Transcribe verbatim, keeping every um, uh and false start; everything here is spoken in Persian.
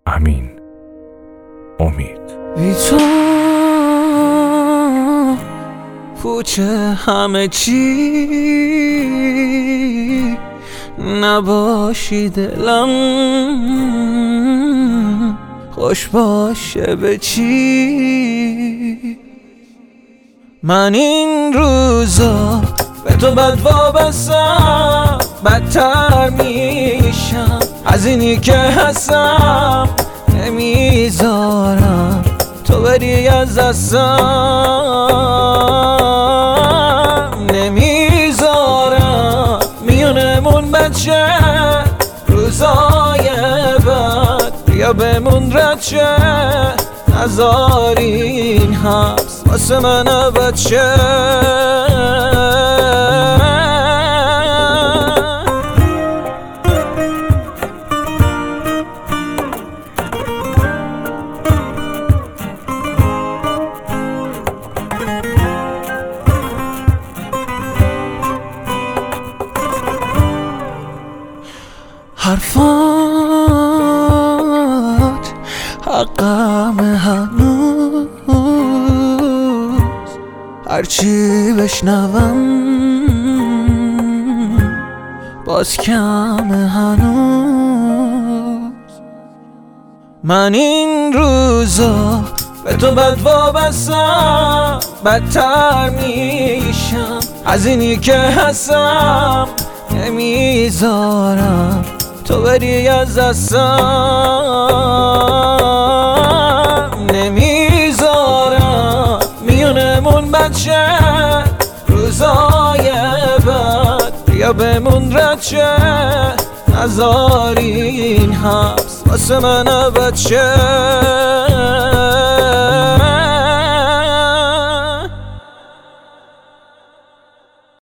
امین امید. بی تو پوچه همه چی نباشی، دلم خوش باشه به چی. من این روزا به تو بد وابستم، بدتر میشم از اینی که هستم. نمیذارم تو بری از دستم، نمیذارم میونمون بچه روزای بد بیا بمون رچه. نذار این حبس واسه من بچه. حرفات حقم هنوز، هرچی بشنوم باز کم هنوز. من این روزا به تو بد وابستم، بدتر میشم از اینی که هستم. نمیذارم تو بری از دستم، نمیذارم میونمون بچه روزای بد بیا بمون رچه. نذار این حبس واسه من بچه.